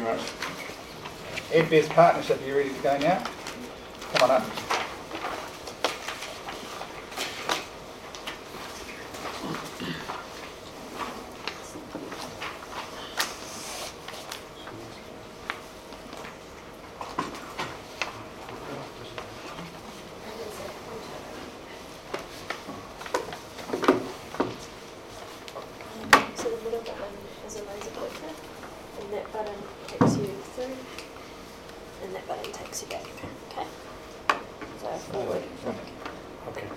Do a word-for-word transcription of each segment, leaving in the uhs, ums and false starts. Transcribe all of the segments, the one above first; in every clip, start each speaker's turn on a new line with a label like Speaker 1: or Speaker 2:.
Speaker 1: much. Ed Best Partnership, are you ready to go now? Come on up.
Speaker 2: So the middle button is a laser pointer, and that button takes you through, and that button takes you back. Okay? So forward.
Speaker 1: Okay.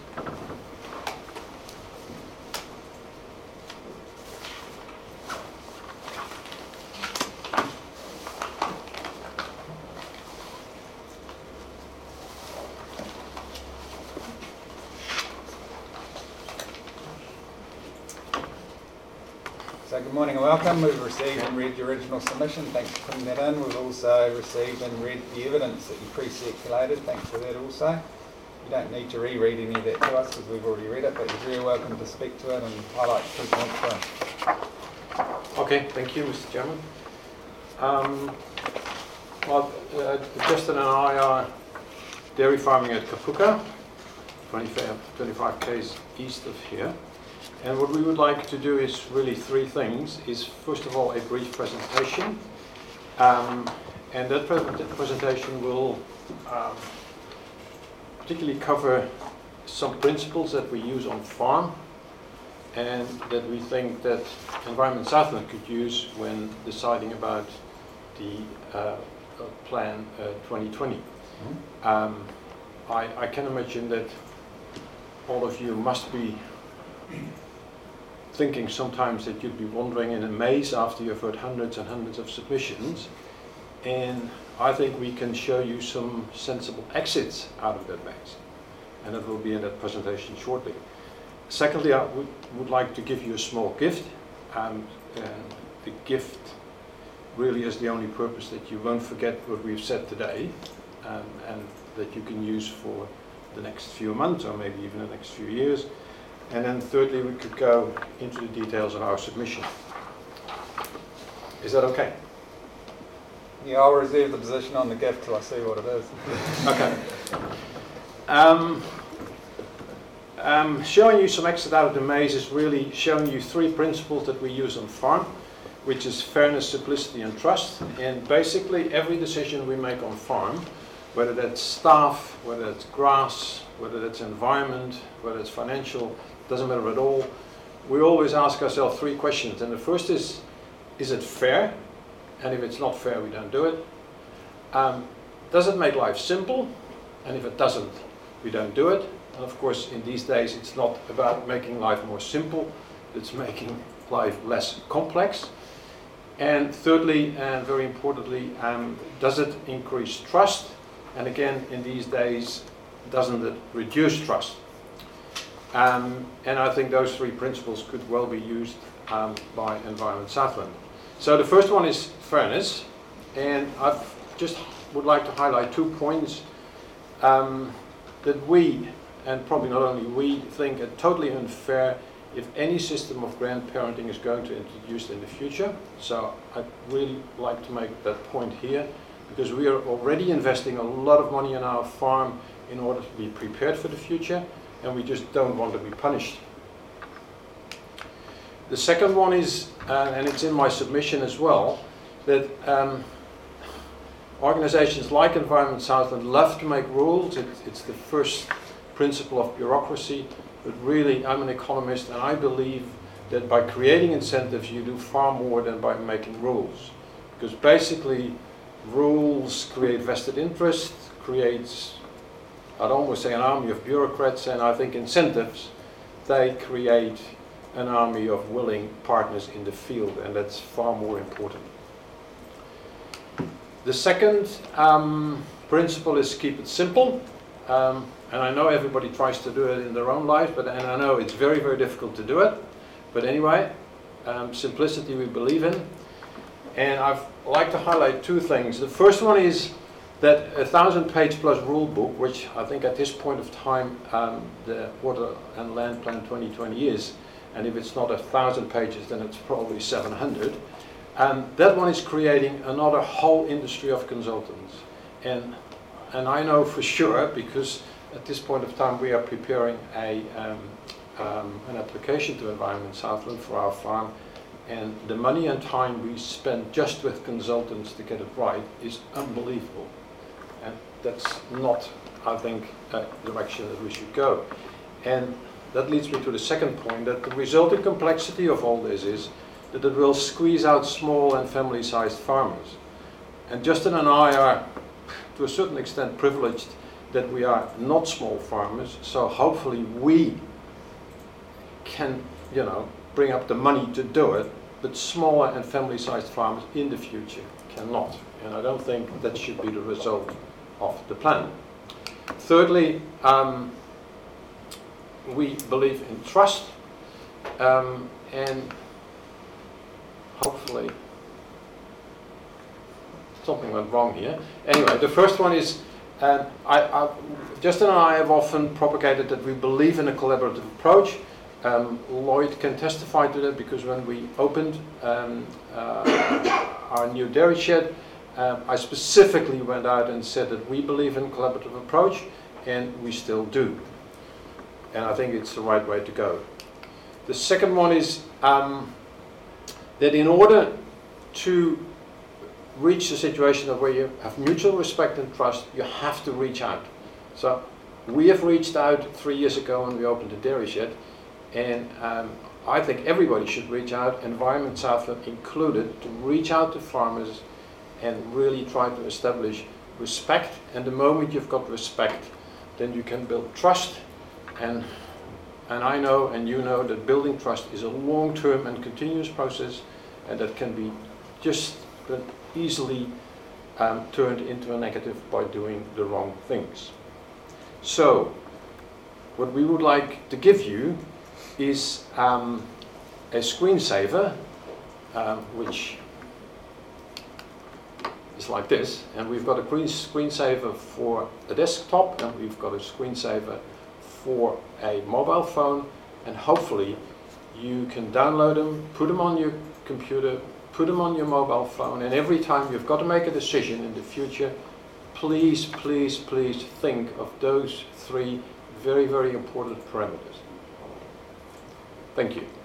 Speaker 1: So good morning and welcome. We've received and read your original submission. Thanks for putting that in. We've also received and read the evidence that you pre-circulated. Thanks for that also. You don't need to reread any of that to us because we've already read it, but you're very welcome to speak to it and highlight key points for us.
Speaker 3: Okay, thank you, Mister Chairman. Um, well, uh, Justin and I are dairy farming at Kapuka, twenty-five, twenty-five k's east of here. And what we would like to do is really three things. Is first of all a brief presentation, um, and that pre presentation will um, particularly cover some principles that we use on farm and that we think that Environment Southland could use when deciding about the uh, plan uh, twenty twenty. Mm-hmm. um, I, I can imagine that all of you must be thinking sometimes that you'd be wandering in a maze after you've heard hundreds and hundreds of submissions, and I think we can show you some sensible exits out of that maze, and that will be in that presentation shortly. Secondly, I would, would like to give you a small gift. Um, and the gift really is the only purpose that you won't forget what we've said today, um, and that you can use for the next few months or maybe even the next few years. And then thirdly, we could go into the details of our submission. Is that okay?
Speaker 1: Yeah, I'll reserve the position on the gift till I see what it is.
Speaker 3: Okay. Um, um, showing you some exit out of the maze is really showing you three principles that we use on farm, which is fairness, simplicity, and trust. And basically, every decision we make on farm, whether that's staff, whether it's grass, whether that's environment, whether it's financial, doesn't matter at all. We always ask ourselves three questions. And the first is, is it fair? And if it's not fair, we don't do it. Um, does it make life simple? And if it doesn't, we don't do it. And of course, in these days, it's not about making life more simple. It's making life less complex. And thirdly, and very importantly, um, does it increase trust? And again, in these days, doesn't it reduce trust? Um, and I think those three principles could well be used um, by Environment Southland. So the first one is fairness, and I just would like to highlight two points um, that we, and probably not only we, think are totally unfair if any system of grandparenting is going to be introduced in the future. So I'd really like to make that point here, because we are already investing a lot of money in our farm in order to be prepared for the future, and we just don't want to be punished. The second one is, uh, and it's in my submission as well, that um, organizations like Environment Southland love to make rules. It, it's the first principle of bureaucracy, but really I'm an economist, and I believe that by creating incentives you do far more than by making rules. Because basically rules create vested interest, creates, I'd almost say, an army of bureaucrats, and I think incentives, they create an army of willing partners in the field, and that's far more important. The second um, principle is keep it simple, um, and I know everybody tries to do it in their own life, but and I know it's very, very difficult to do it, but anyway, um, simplicity we believe in, and I'd like to highlight two things. The first one is that a thousand page plus rule book, which I think at this point of time um, the Water and Land Plan twenty twenty is, and if it's not a thousand pages then it's probably seven hundred, And that one is creating another whole industry of consultants. And, and I know for sure, because at this point of time we are preparing a, um, um, an application to Environment Southland for our farm, and the money and time we spend just with consultants to get it right is unbelievable. And that's not, I think, a direction that we should go. And that leads me to the second point, that the resulting complexity of all this is that it will squeeze out small and family-sized farmers. And Justin and I are, to a certain extent, privileged that we are not small farmers, so hopefully we can, you know, bring up the money to do it, but smaller and family-sized farmers in the future cannot. And I don't think that should be the result of the plan. Thirdly, um, we believe in trust, um, and hopefully something went wrong here. Anyway, the first one is, uh, I, I, Justin and I have often propagated that we believe in a collaborative approach. Um, Lloyd can testify to that, because when we opened um, uh, our new dairy shed, uh, I specifically went out and said that we believe in a collaborative approach, and we still do. And I think it's the right way to go. The second one is um, that in order to reach the situation of where you have mutual respect and trust, you have to reach out. So we have reached out three years ago when we opened the dairy shed, and um, I think everybody should reach out, Environment Southland included, to reach out to farmers and really try to establish respect. And the moment you've got respect, then you can build trust. And, and I know, and you know, that building trust is a long-term and continuous process, and that can be just easily um, turned into a negative by doing the wrong things. So, what we would like to give you is um, a screensaver, um, which is like this, and we've got a screensaver for a desktop, and we've got a screensaver for a mobile phone, and hopefully you can download them, put them on your computer, put them on your mobile phone, and every time you've got to make a decision in the future, please, please, please think of those three very, very important parameters. Thank you.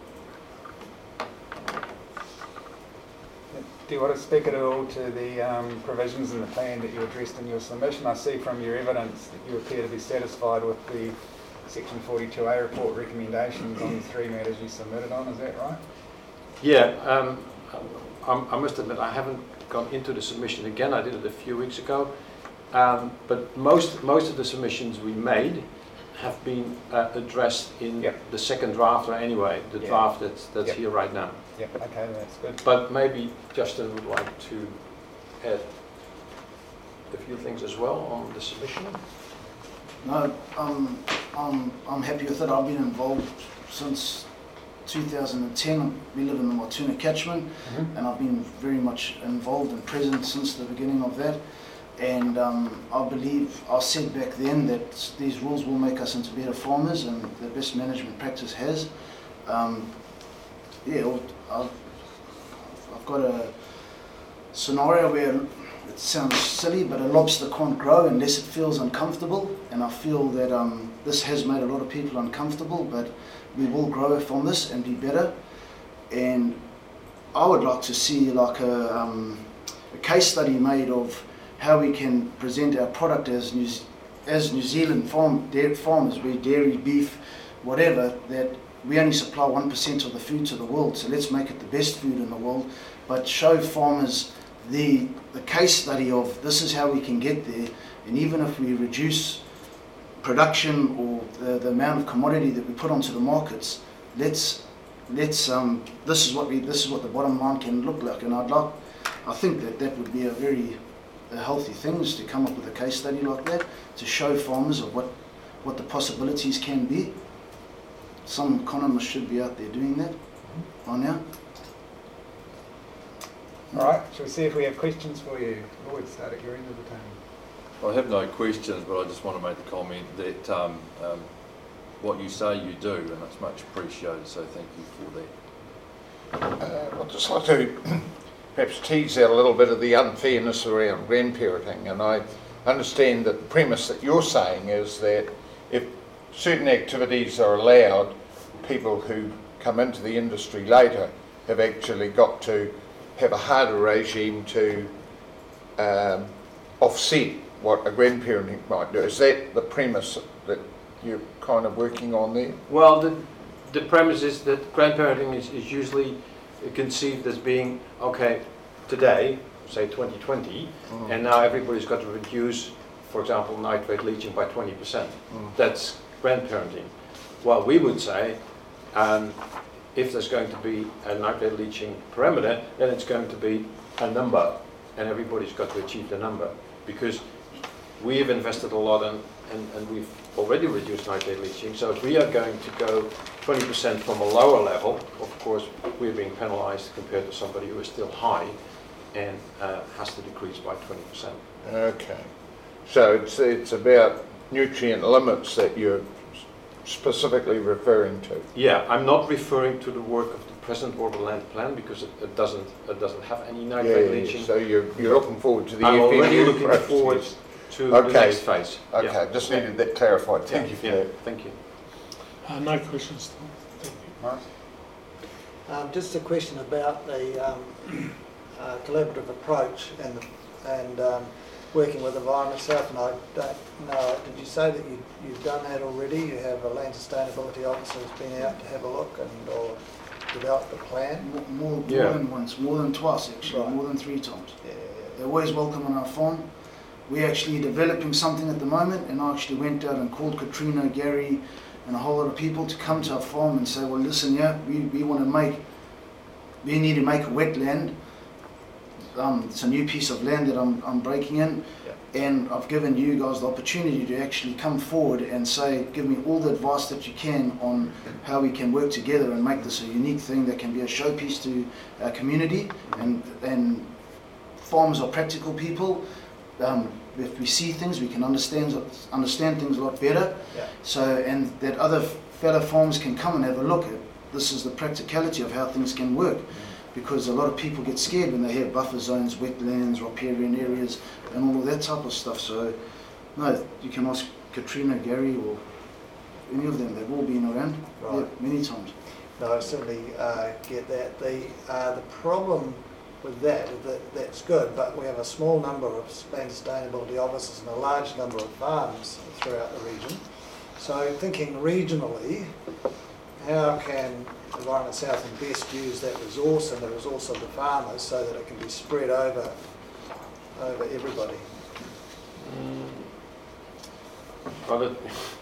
Speaker 1: Do you want to speak at all to the um, provisions in the plan that you addressed in your submission? I see from your evidence that you appear to be satisfied with the Section forty-two A report recommendations on the three matters you submitted on, is that right?
Speaker 3: Yeah, um, I, I must admit I haven't gone into the submission again. I did it a few weeks ago, um, but most most of the submissions we made have been uh, addressed in yep. the second draft, or anyway, the yep. draft that's, that's yep. here right now.
Speaker 1: Yep, okay, that's good.
Speaker 3: But maybe Justin would like to add a few things as well on the submission.
Speaker 4: No, um, I'm, I'm happy with it. I've been involved since two thousand ten. We live in the Watuna catchment, mm-hmm. and I've been very much involved and present since the beginning of that. And um, I believe, I said back then that these rules will make us into better farmers, and the best management practice has. Um, yeah, I've, I've got a scenario where it sounds silly, but a lobster can't grow unless it feels uncomfortable, and I feel that um, this has made a lot of people uncomfortable, but we will grow from this and be better. And I would like to see like a, um, a case study made of how we can present our product as New, as New Zealand farm, dairy farmers, where dairy, beef, whatever, that we only supply one percent of the food to the world, so let's make it the best food in the world, but show farmers the, the case study of this is how we can get there, and even if we reduce production or the, the amount of commodity that we put onto the markets, let's, let's um, this is what we, this is what the bottom line can look like, and I'd like, I think that that would be a very a healthy thing, is to come up with a case study like that to show farmers of what, what the possibilities can be. Some economists should be out there doing that by now.
Speaker 1: All right, shall we see if we have questions for you? Lloyd, start at your end of the table.
Speaker 5: I have no questions, but I just want to make the comment that um, um, what you say you do, and it's much appreciated, so thank you for that.
Speaker 6: Uh, I'd just like to perhaps tease out a little bit of the unfairness around grandparenting. And I understand that the premise that you're saying is that if certain activities are allowed, people who come into the industry later have actually got to have a harder regime to um, offset what a grandparenting might do. Is that the premise that you're kind of working on there?
Speaker 3: Well, the, the premise is that grandparenting is, is usually conceived as being, okay, today, say twenty twenty, mm. and now everybody's got to reduce, for example, nitrate leaching by twenty percent. Mm. That's grandparenting. Well, we would say, um, if there's going to be a nitrate leaching parameter, then it's going to be a number, and everybody's got to achieve the number, because we have invested a lot in, and, and we've already reduced nitrate leaching. So if we are going to go twenty percent from a lower level, of course, we're being penalized compared to somebody who is still high and uh, has to decrease by twenty percent.
Speaker 6: Okay. So it's, it's about nutrient limits that you're specifically referring to?
Speaker 3: Yeah, I'm not referring to the work of the present Water Land Plan because it, it doesn't it doesn't have any nitrate
Speaker 6: yeah,
Speaker 3: leaching.
Speaker 6: So you're, you're looking forward to the
Speaker 3: I'm
Speaker 6: F M U
Speaker 3: already looking
Speaker 6: process.
Speaker 3: forward to
Speaker 6: okay.
Speaker 3: the next phase.
Speaker 6: Okay,
Speaker 3: yeah.
Speaker 6: just needed that clarified. Thank
Speaker 3: yeah.
Speaker 6: you for
Speaker 3: yeah.
Speaker 6: that.
Speaker 3: Thank you.
Speaker 7: Uh, no questions. Thank you.
Speaker 6: Right.
Speaker 8: Um, just a question about the um, uh, collaborative approach and and um, working with Environment South. And I don't know, did you say that you, you've done that already? You have a land sustainability officer who's been out to have a look and or developed a plan?
Speaker 4: More, more,
Speaker 3: Yeah.
Speaker 4: more than once, more than twice actually,
Speaker 8: Right.
Speaker 4: more than three times.
Speaker 8: Yeah,
Speaker 4: They're always welcome on our farm. We're actually developing something at the moment, and I actually went out and called Katrina, Gary, and a whole lot of people to come to our farm and say, well, listen, yeah, we, we want to make, we need to make a wetland. Um, it's a new piece of land that I'm, I'm breaking in,
Speaker 8: yeah.
Speaker 4: and I've given you guys the opportunity to actually come forward and say, give me all the advice that you can on how we can work together and make this a unique thing that can be a showpiece to our community. And, and farmers are practical people. Um, if we see things, we can understand understand things a lot better.
Speaker 8: Yeah.
Speaker 4: So, and that other fellow farmers can come and have a look at. This is the practicality of how things can work, because a lot of people get scared when they hear buffer zones, wetlands, riparian areas, and all of that type of stuff. So, no, you can ask Katrina, Gary, or any of them. They've all been around
Speaker 8: Right.
Speaker 4: yeah, many times.
Speaker 8: No, I certainly uh, get that. The uh, the problem with that is that that's good, but we have a small number of land sustainability officers and a large number of farms throughout the region. So thinking regionally, how can Environment South best use that resource and the resource of the farmers so that it can be spread over over everybody?
Speaker 3: Mm. Well, that,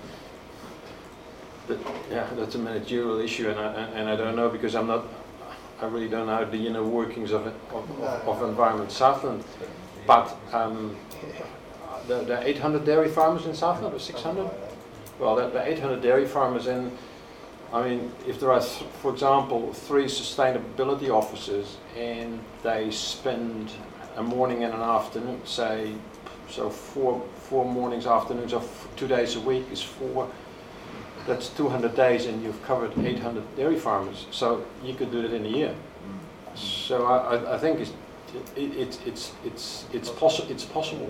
Speaker 3: that, yeah, that's a managerial issue, and I and I don't know because I'm not. I really don't know the inner workings of it, of,
Speaker 8: No.
Speaker 3: of Environment Southland, but um, the, the eight hundred dairy farmers in Southland, or six hundred? Well, the, the eight hundred dairy farmers in, I mean, if there are, th for example, three sustainability officers and they spend a morning and an afternoon, say, so four, four mornings, afternoons, of two days a week is four. That's two hundred days, and you've covered eight hundred dairy farmers. So you could do that in a year. So I, I, I think it's it, it, it's it's it's possible. It's possible.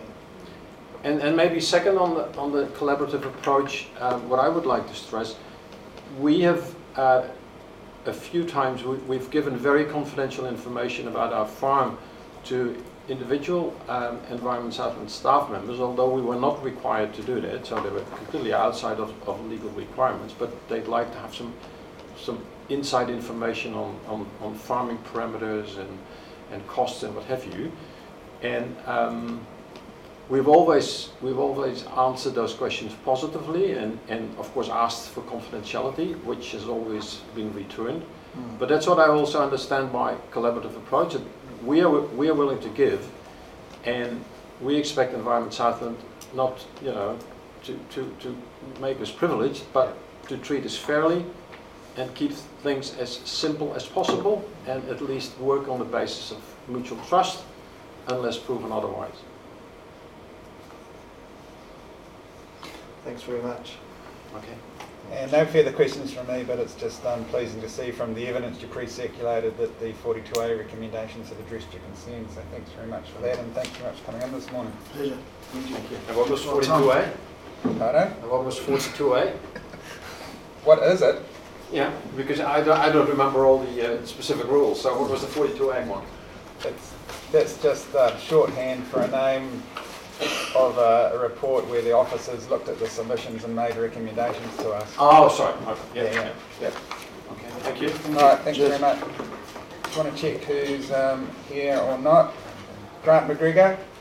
Speaker 3: And and maybe second on the on the collaborative approach, um, what I would like to stress, we have uh, a few times we, we've given very confidential information about our farm to individual um, Environment Southland staff members, although we were not required to do that, so they were completely outside of, of legal requirements, but they'd like to have some some inside information on, on, on farming parameters and, and costs and what have you. And um, we've always we've always answered those questions positively and, and of course asked for confidentiality, which has always been returned. Mm. But that's what I also understand by collaborative approach. We are, we are willing to give, and we expect Environment Southland not, you know, to, to, to make us privileged, but to treat us fairly and keep things as simple as possible, and at least work on the basis of mutual trust, unless proven otherwise.
Speaker 8: Thanks very much.
Speaker 3: Okay.
Speaker 1: And no further questions from me, but it's just um, pleasing to see from the evidence you pre-circulated that the forty-two A recommendations have addressed your concerns. So thanks very much for that, and thanks very much for coming in this morning.
Speaker 4: Pleasure. Thank you.
Speaker 3: And what was forty-two A?
Speaker 1: Pardon?
Speaker 3: And what was forty-two A?
Speaker 1: What is it?
Speaker 3: Yeah, because I don't, I don't remember all the uh, specific rules, so what was the forty-two A one?
Speaker 1: It's, that's just uh, shorthand for a name of a, a report where the officers looked at the submissions and made recommendations to us.
Speaker 3: Oh, sorry. Okay. Yeah,
Speaker 1: Yeah,
Speaker 3: yeah.
Speaker 1: yeah.
Speaker 3: yeah. Okay, thank you.
Speaker 1: All right, thanks very much. Just want to check who's um, here or not. Grant McGregor,